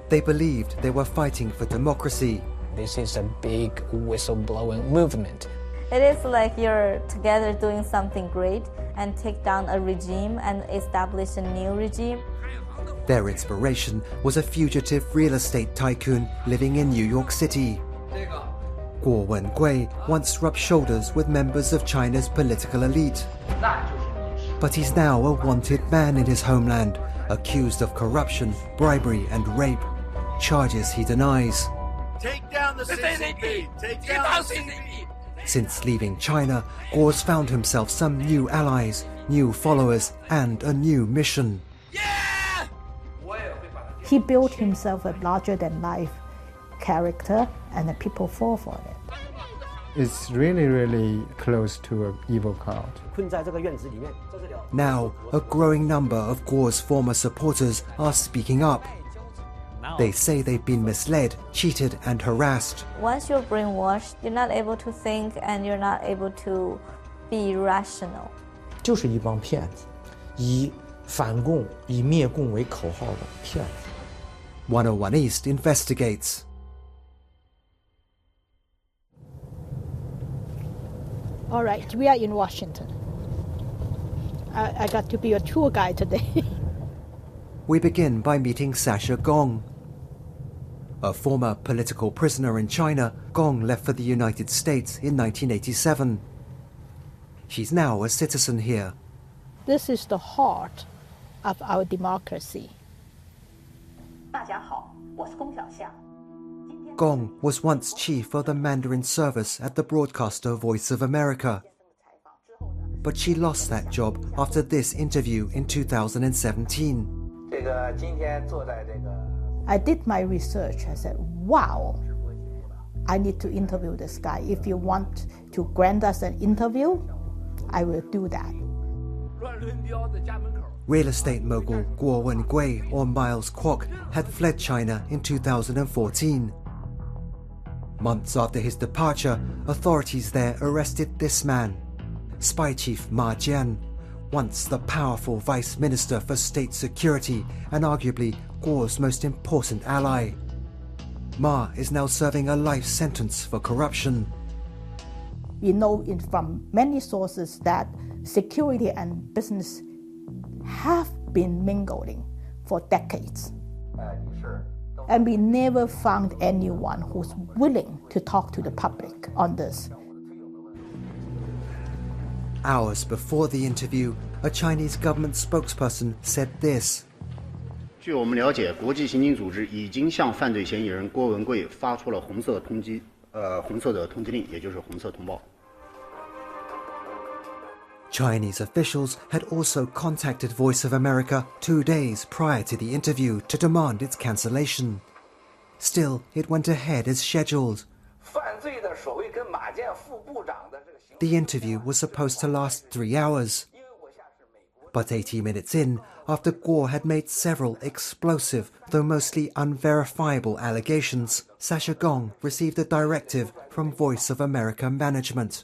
They believed they were fighting for democracy. This is a big whistleblowing movement. It is like you're together doing something great and take down a regime and establish a new regime. Their inspiration was a fugitive real estate tycoon living in New York City. Guo Wengui once rubbed shoulders with members of China's political elite. But he's now a wanted man in his homeland, accused of corruption, bribery and rape, charges he denies. Take down the CCP! Take down the CCP! Since leaving China, Guo's found himself some new allies, new followers and a new mission. Yeah! He built himself a larger-than-life character, and the people fall for it. It's really, really close to an evil cult. Now, a growing number of Guo's former supporters are speaking up. They say they've been misled, cheated and harassed. Once you're brainwashed, you're not able to think and you're not able to be rational. 就是一帮骗子，以反共、以灭共为口号的骗子。 101 East investigates. All right, we are in Washington. I got to be a tour guide today. We begin by meeting Sasha Gong. A former political prisoner in China, Gong left for the United States in 1987. She's now a citizen here. This is the heart of our democracy. Gong was once chief of the Mandarin service at the broadcaster Voice of America. But she lost that job after this interview in 2017. I did my research. I said, wow, I need to interview this guy. If you want to grant us an interview, I will do that. Real estate mogul Guo Wengui, or Miles Kwok, had fled China in 2014. Months after his departure, authorities there arrested this man, Spy Chief Ma Jian, once the powerful Vice Minister for State Security and arguably Guo's most important ally. Ma is now serving a life sentence for corruption. We know from many sources that security and business have been mingling for decades. And we never found anyone who's willing to talk to the public on this. Hours before the interview, a Chinese government spokesperson said this. 据我们了解，国际刑警组织已经向犯罪嫌疑人郭文贵发出了红色的通缉令，也就是红色通报。 Chinese officials had also contacted Voice of America 2 days prior to the interview to demand its cancellation. Still, it went ahead as scheduled. The interview was supposed to last 3 hours. But 80 minutes in, after Guo had made several explosive, though mostly unverifiable allegations, Sasha Gong received a directive from Voice of America management.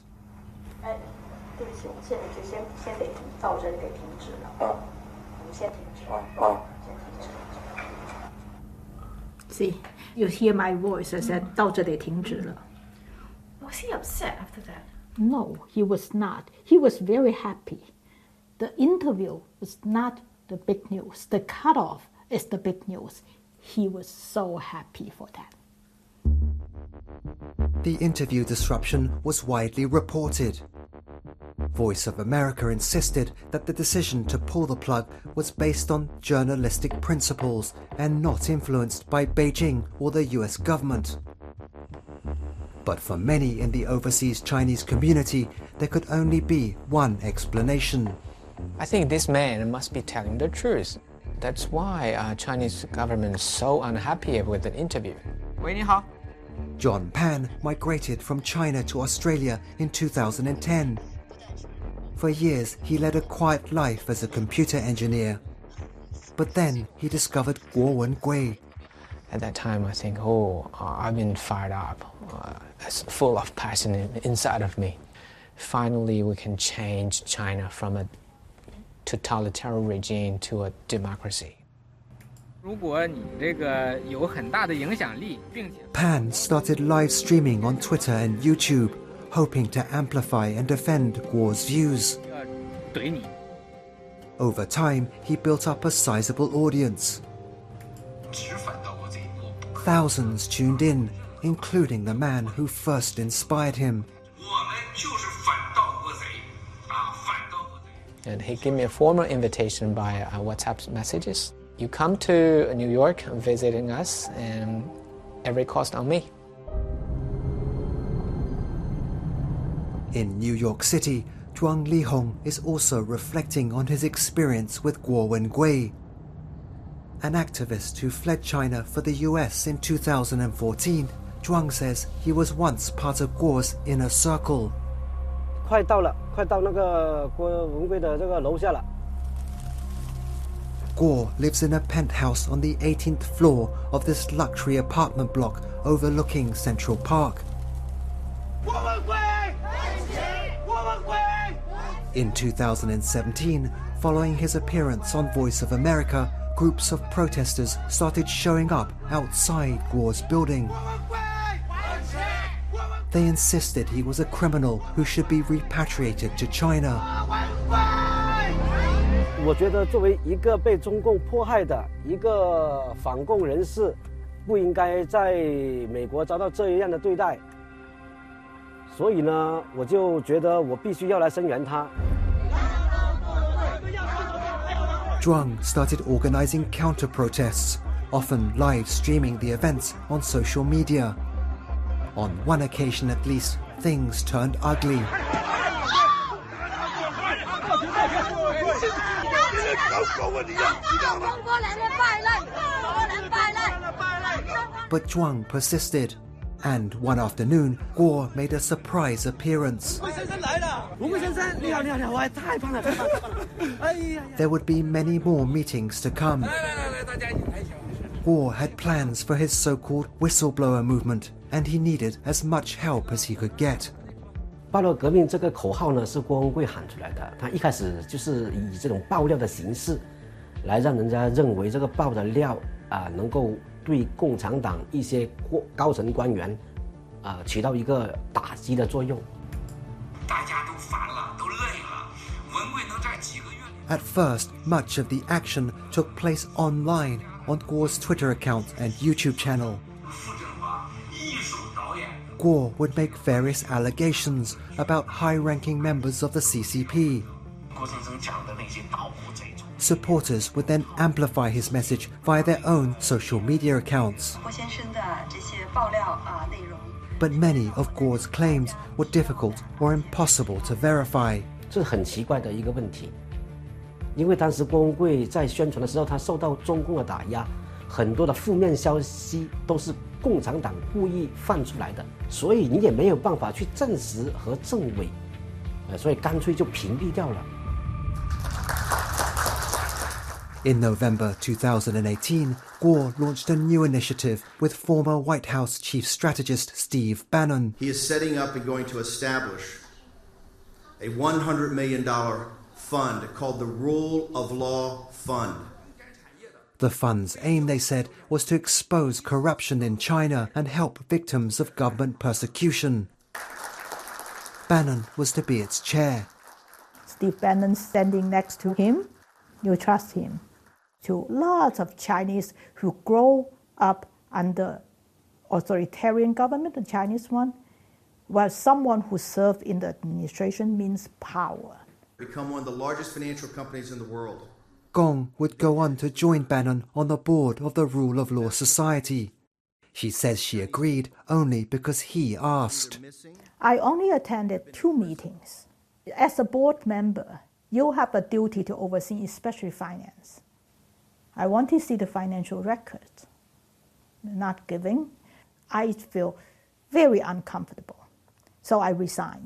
See, you hear my voice. I said, 到这里停止了. Was he upset after that? No, he was not. He was very happy. The interview was not the big news. The cutoff is the big news. He was so happy for that. The interview disruption was widely reported. Voice of America insisted that the decision to pull the plug was based on journalistic principles and not influenced by Beijing or the US government. But for many in the overseas Chinese community, there could only be one explanation. I think this man must be telling the truth. That's why Chinese government is so unhappy with the interview. 喂，你好。 John Pan migrated from China to Australia in 2010. For years, he led a quiet life as a computer engineer. But then he discovered Guo Wengui. At that time, I think, I've been fired up. It's full of passion inside of me. Finally, we can change China from a totalitarian regime to a democracy. Pan started live streaming on Twitter and YouTube, hoping to amplify and defend Guo's views. Over time, he built up a sizable audience. Thousands tuned in, including the man who first inspired him. And he gave me a formal invitation by WhatsApp messages. You come to New York visiting us, and every cost on me. In New York City, Zhuang Lihong is also reflecting on his experience with Guo Wengui, an activist who fled China for the US in 2014. Zhuang says he was once part of Guo's inner circle. 快到了，快到那个郭文贵的这个楼下了。 Guo lives in a penthouse on the 18th floor of this luxury apartment block overlooking Central Park. In 2017, following his appearance on Voice of America, groups of protesters started showing up outside Guo's building. They insisted he was a criminal who should be repatriated to China. 我觉得作为一个被中共迫害的一个反共人士，不应该在美国遭到这样的对待。所以呢，我就觉得我必须要来声援他。 Zhuang started organizing counter-protests, often live streaming the events on social media. On one occasion at least, things turned ugly. But Zhuang persisted, and one afternoon, Guo made a surprise appearance. There would be many more meetings to come. Guo had plans for his so-called whistleblower movement, and he needed as much help as he could get. 爆料革命这个口号呢，是郭文贵喊出来的。他一开始就是以这种爆料的形式，来让人家认为这个爆的料能够对共产党一些高层官员起到一个打击的作用。 大家都烦了，都累了，文贵能在几个月里。 At first, much of the action took place online on Guo's Twitter account and YouTube channel. Guo would make various allegations about high-ranking members of the CCP. Supporters would then amplify his message via their own social media accounts. But many of Guo's claims were difficult or impossible to verify. 这是很奇怪的一个问题，因为当时郭文贵在宣传的时候，他受到中共的打压，很多的负面消息都是共产党故意放出来的，所以你也没有办法去证实和证伪，所以干脆就屏蔽掉了。 In November 2018, Guo launched a new initiative with former White House chief strategist Steve Bannon. He is setting up and going to establish a $100 million fund called the Rule of Law Fund. The fund's aim, they said, was to expose corruption in China and help victims of government persecution. Bannon was to be its chair. Steve Bannon standing next to him, you trust him. To lots of Chinese who grow up under authoritarian government, the Chinese one, well, someone who served in the administration means power. Become one of the largest financial companies in the world. Gong would go on to join Bannon on the board of the Rule of Law Society. She says she agreed only because he asked. I only attended 2 meetings. As a board member, you have a duty to oversee especially finance. I want to see the financial records. Not giving, I feel very uncomfortable. So I resigned.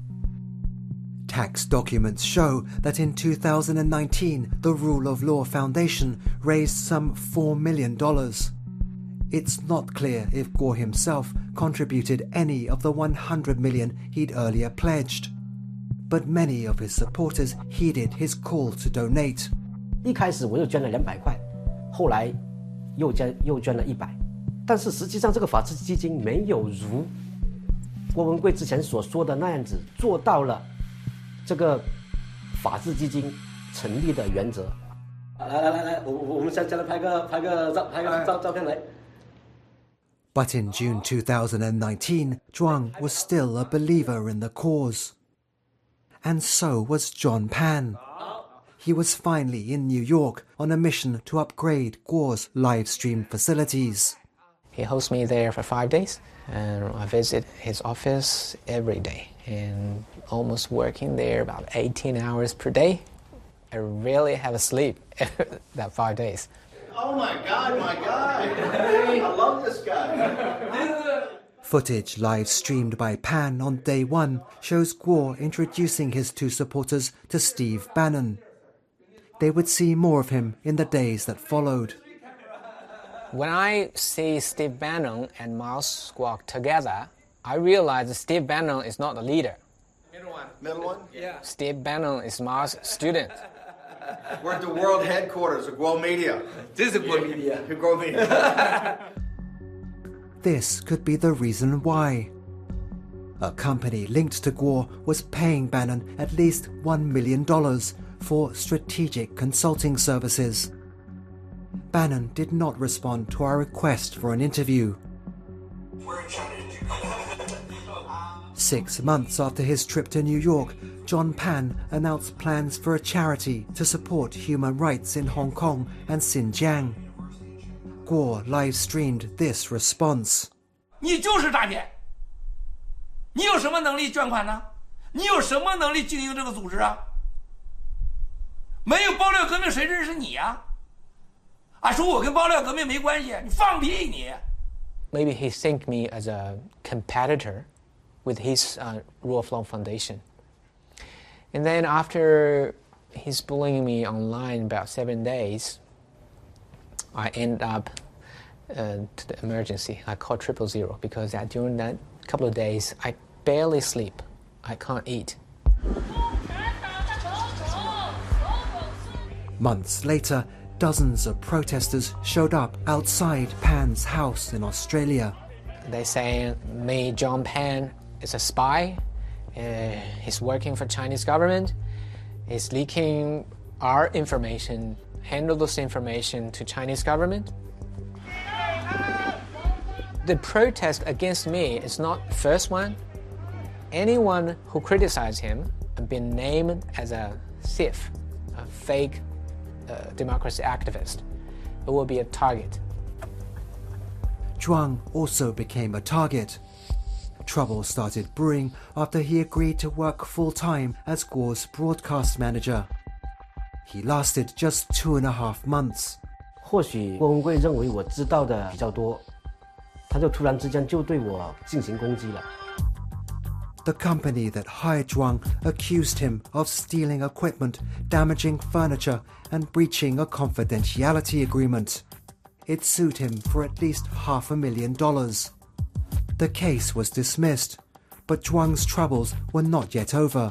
Tax documents show that in 2019, the Rule of Law Foundation raised some $4 million. It's not clear if Guo himself contributed any of the $100 million he'd earlier pledged. But many of his supporters heeded his call to donate. 一开始我就捐了200块，后来又捐了100，但是实际上这个法治基金没有如郭文贵之前所说的那样子做到了这个法治基金成立的原则。来，我们先来拍个照片来。 But in June 2019, Zhuang was still a believer in the cause. And so was John Pan. He was finally in New York on a mission to upgrade Guo's live stream facilities. He hosts me there for 5 days, and I visit his office every day, and almost working there about 18 hours per day. I rarely have a sleep that 5 days. Oh my God, my guy! I love this guy. Footage live streamed by Pan on day 1 shows Guo introducing his 2 supporters to Steve Bannon. They would see more of him in the days that followed. When I see Steve Bannon and Miles Kwok together, I realize that Steve Bannon is not the leader. Middle one? Yeah. Steve Bannon is Miles' student. We're at the world headquarters of Guo Media. This is Guo Media. Guo Media. This could be the reason why. A company linked to Guo was paying Bannon at least $1 million for strategic consulting services. Bannon did not respond to our request for an interview. 6 months after his trip to New York, John Pan announced plans for a charity to support human rights in Hong Kong and Xinjiang. Guo live-streamed this response. 你就是诈骗！你有什么能力捐款呢？你有什么能力经营这个组织啊？没有爆料革命，谁认识你呀？说我跟爆料革命没关系，你放屁你！ Maybe he thinks me as a competitor with his Rule of Law Foundation. And then after he's bullying me online about 7 days, I end up to the emergency. I called 000 because during that couple of days, I barely sleep. I can't eat. Months later, dozens of protesters showed up outside Pan's house in Australia. They say me, John Pan, is a spy. He's working for Chinese government. He's leaking our information, handle this information to Chinese government. The protest against me is not the first one. Anyone who criticized him and been named as a thief, a fake democracy activist, it will be a target. Zhuang also became a target. Trouble started brewing after he agreed to work full-time as Guo's broadcast manager. He lasted just 2.5 months. 或许郭文贵认为我知道的比较多，他就突然之间就对我进行攻击了。 The company that hired Zhuang accused him of stealing equipment, damaging furniture, and breaching a confidentiality agreement. It sued him for at least $500,000. The case was dismissed, but Zhuang's troubles were not yet over.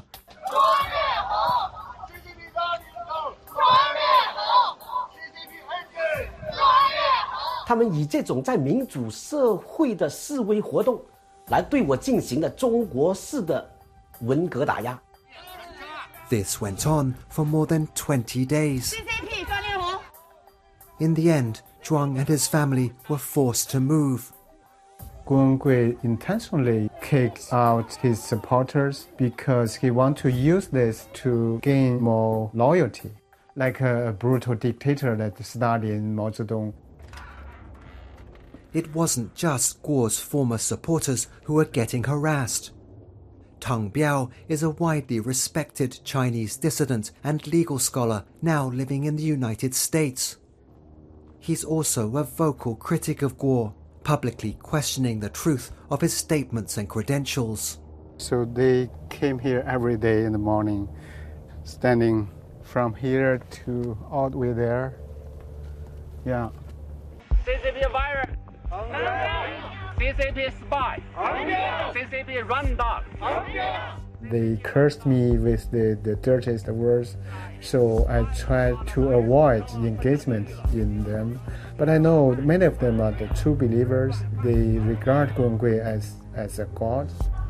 他们以这种在民主社会的示威活动，来对我进行了中国式的文革打压。 This went on for more than 20 days. In the end, Zhuang and his family were forced to move. Guo Wengui intentionally kicked out his supporters because he wanted to use this to gain more loyalty, like a brutal dictator like Stalin, Mao Zedong. It wasn't just Guo's former supporters who were getting harassed. Teng Biao is a widely respected Chinese dissident and legal scholar now living in the United States. He's also a vocal critic of Guo, publicly questioning the truth of his statements and credentials. So they came here every day in the morning, standing from here to all the way there. Yeah. CCP virus. CCP spy. CCP run dog. They cursed me with the dirtiest words, so I tried to avoid engagement in them. But I know many of them are the true believers. They regard Guo Wengui as a god.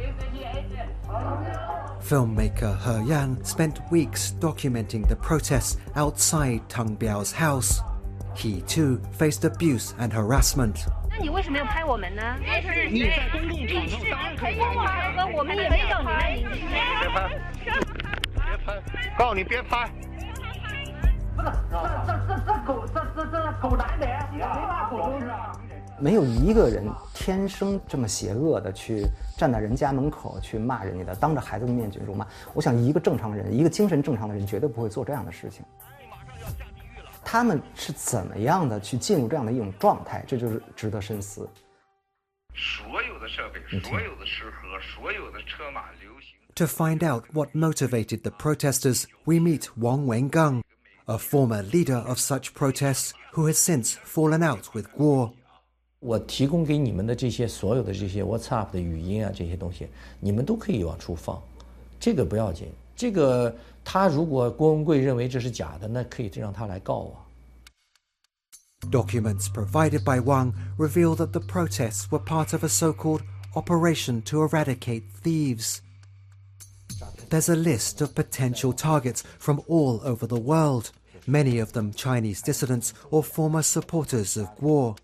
Filmmaker He Yan spent weeks documenting the protests outside Tang Biao's house. He too faced abuse and harassment. 那你为什么要拍我们呢？你在公共场合当然可以拍我们，我们也没要你们，你别拍，别拍，告诉你别拍。这狗男的，没骂狗都是啊。 没有一个人天生这么邪恶的去站在人家门口去骂人家的，当着孩子的面去辱骂。我想一个正常人，一个精神正常的人绝对不会做这样的事情。他们是怎么样的去进入这样的一种状态，这就是值得深思。 所有的设备，所有的吃喝，所有的车马流行。 To find out what motivated the protesters, we meet Wang Wengang, a former leader of such protests who has since fallen out with Guo. 我提供给你们的这些所有的这些 WhatsApp 的语音啊，这些东西，你们都可以往出放，这个不要紧。这个他如果郭文贵认为这是假的，那可以让他来告我。 Documents provided by Wang reveal that the protests were part of a so-called operation to eradicate thieves. There's a list of potential targets from all over the world, many of them Chinese dissidents or former supporters of Guo.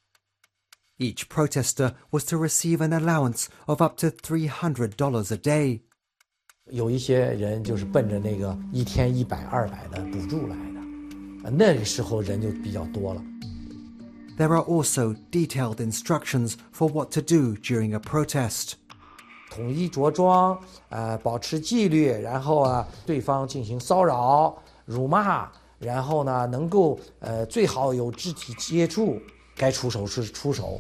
Each protester was to receive an allowance of up to $300 a day. 有一些人就是奔着那个一天100、200的补助来的，那个时候人就比较多了。 There are also detailed instructions for what to do during a protest. 统一着装，保持纪律，然后啊，对方进行骚扰、辱骂，然后呢，能够最好有肢体接触，该出手是出手。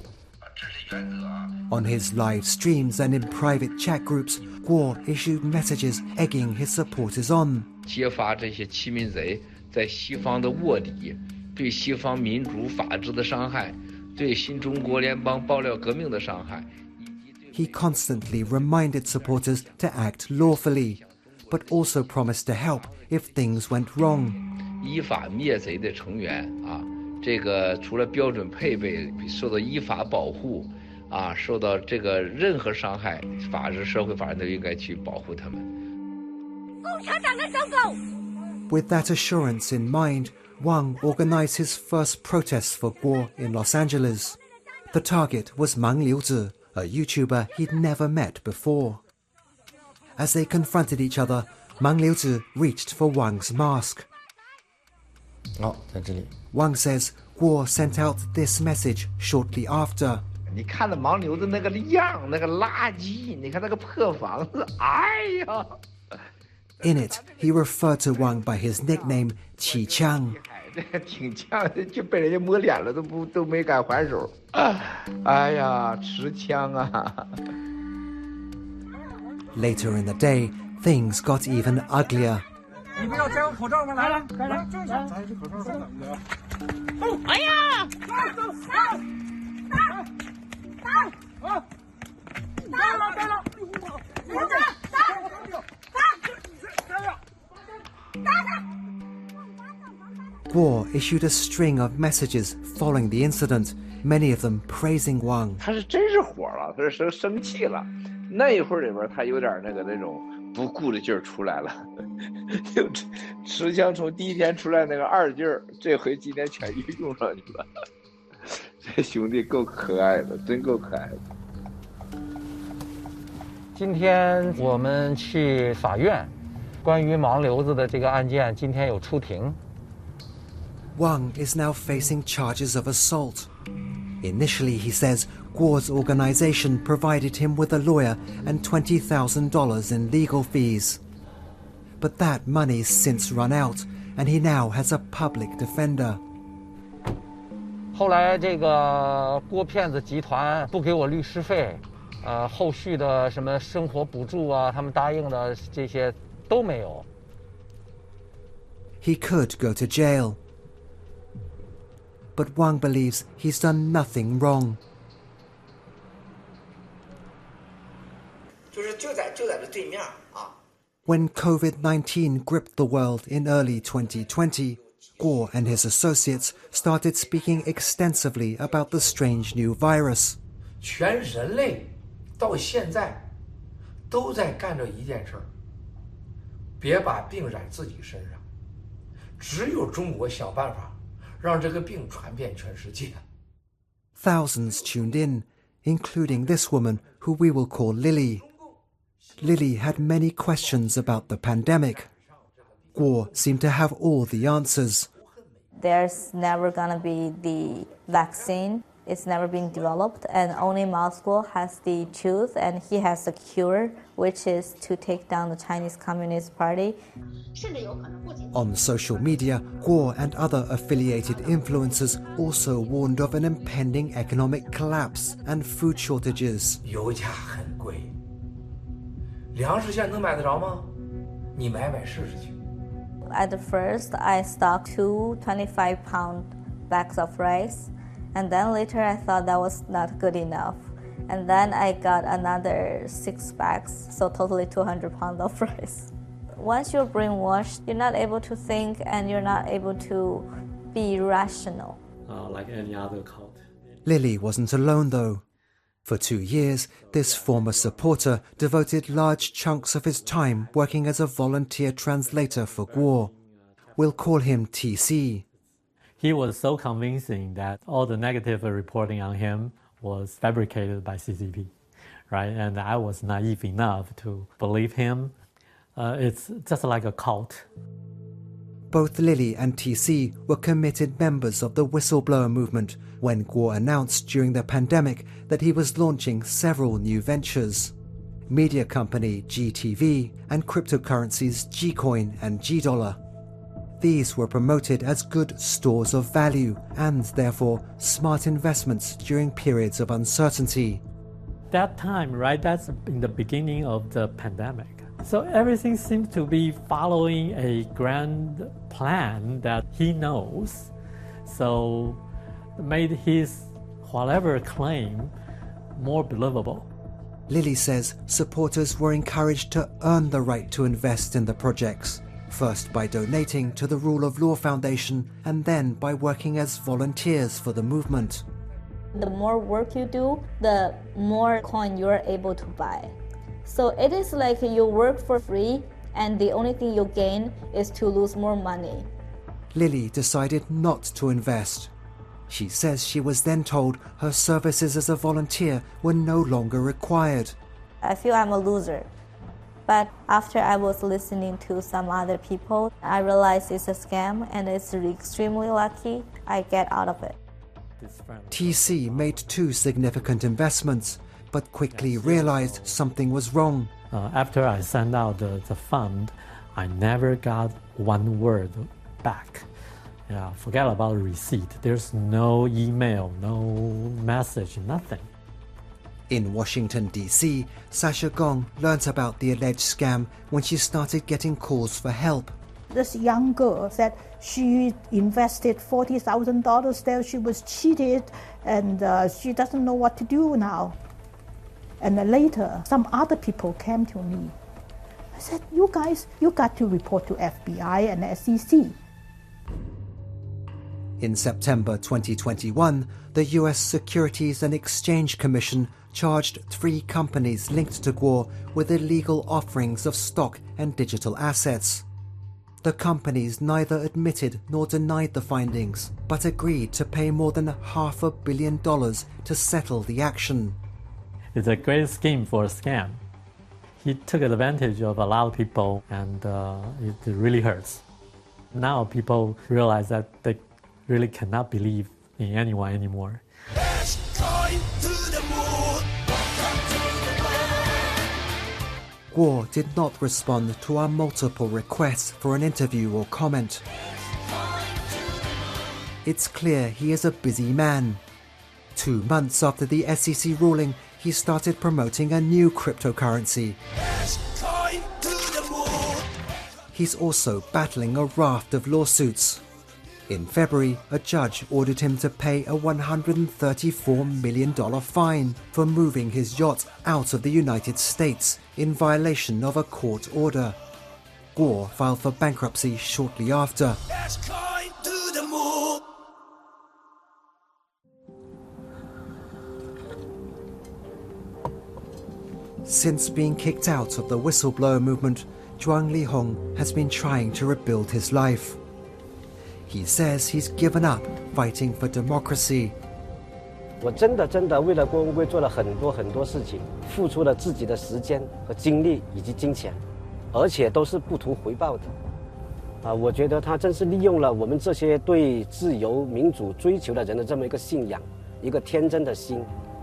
On his live streams and in private chat groups, Guo issued messages egging his supporters on. 揭发这些欺民贼在西方的卧底，对西方民主法治的伤害，对新中国联邦爆料革命的伤害。 He constantly reminded supporters to act lawfully, but also promised to help if things went wrong. 依法灭贼的成员啊，这个除了标准配备受到依法保护啊，受到这个任何伤害，法治社会法人都应该去保护他们。 共产党的走狗。 With that assurance in mind, Wang organized his first protests for Guo in Los Angeles. The target was Mang Liuzi, a YouTuber he'd never met before. As they confronted each other, Mang Liuzi reached for Wang's mask. 在这里。 Wang says Guo sent out this message shortly after. 你看那盲流子那个样，那个垃圾，你看那个破房子，哎呀！ In it, he referred to Wang by his nickname Qi Qiang. 挺呛的，就被人家摸脸了，都没敢还手。哎呀，持枪啊！ Later in the day, things got even uglier. 你不要摘我口罩吗？来，摘这口罩是怎么的？哎呀！ Guo issued a string of messages following the incident, many of them praising Wang. 他是真是火了，他是生气了。那一会儿里边，他有点那种不顾的劲儿出来了，就持枪从第一天出来那个二劲儿，这回今天全用上去了。这兄弟够可爱的，真够可爱的。 今天我们去法院，关于盲流子的这个案件，今天有出庭。 Wang is now facing charges of assault. Initially, he says, Guo's organization provided him with a lawyer and $20,000 in legal fees. But that money's since run out, and he now has a public defender. 后来这个郭骗子集团不给我律师费，后续的什么生活补助啊，他们答应的这些都没有。 He could go to jail. But Wang believes he's done nothing wrong. 就在这对面啊， When COVID-19 gripped the world in early 2020, Guo and his associates started speaking extensively about the strange new virus. 全人类到现在都在干着一件事儿，别把病染自己身上，只有中国想办法让这个病传遍全世界。 Thousands tuned in, including this woman who we will call Lily. Lily had many questions about the pandemic. Guo seemed to have all the answers. There's never gonna be the vaccine. It's never been developed, and only Mao Zedong has the truth, and he has the cure, which is to take down the Chinese Communist Party. On social media, Guo and other affiliated influencers also warned of an impending economic collapse and food shortages. 油价很贵，粮食现在能买得着吗？你买试试去。 At the first, I stocked 2 25-pound bags of rice, and then later I thought that was not good enough. And then I got another 6 bags, so totally 200 pounds of rice. Once you're brainwashed, you're not able to think and you're not able to be rational. Like any other cult. Lily wasn't alone though. For 2 years, this former supporter devoted large chunks of his time working as a volunteer translator for Guo. We'll call him TC. He was so convincing that all the negative reporting on him was fabricated by CCP, right? And I was naive enough to believe him. It's just like a cult. Both Lily and TC were committed members of the whistleblower movement when Guo announced during the pandemic that he was launching several new ventures. Media company GTV and cryptocurrencies Gcoin and Gdollar. These were promoted as good stores of value and therefore smart investments during periods of uncertainty. That time, right, that's in the beginning of the pandemic. So everything seems to be following a grand plan that he knows. So made his whatever claim more believable. Lily says supporters were encouraged to earn the right to invest in the projects, first by donating to the Rule of Law Foundation and then by working as volunteers for the movement. The more work you do, the more coin you're able to buy. So it is like you work for free and the only thing you gain is to lose more money. Lily decided not to invest. She says she was then told her services as a volunteer were no longer required. I feel I'm a loser. But after I was listening to some other people, I realized it's a scam and it's extremely lucky I get out of it. TC made 2 significant investments, but quickly realized something was wrong. After I sent out the fund, I never got one word back. Yeah, forget about the receipt. There's no email, no message, nothing. In Washington, D.C., Sasha Gong learnt about the alleged scam when she started getting calls for help. This young girl said she invested $40,000 there, she was cheated, and she doesn't know what to do now. And then later, some other people came to me. I said, you guys, you got to report to FBI and SEC. In September 2021, the U.S. Securities and Exchange Commission charged 3 companies linked to Guo with illegal offerings of stock and digital assets. The companies neither admitted nor denied the findings, but agreed to pay more than $500 million to settle the action. It's a great scheme for a scam. He took advantage of a lot of people, and it really hurts. Now people realize that they really cannot believe in anyone anymore. Guo did not respond to our multiple requests for an interview or comment. It's clear he is a busy man. 2 months after the SEC ruling, he started promoting a new cryptocurrency. He's also battling a raft of lawsuits. In February, a judge ordered him to pay a $134 million fine for moving his yacht out of the United States in violation of a court order. Guo filed for bankruptcy shortly after. Since being kicked out of the whistleblower movement, Zhuang Lihong has been trying to rebuild his life. He says he's given up fighting for democracy. 我真的为了郭文贵做了很多事情，付出了自己的时间和精力以及金钱，而且都是不图回报的。我觉得他真是利用了我们这些对自由民主追求的人的这么一个信仰，一个天真的心，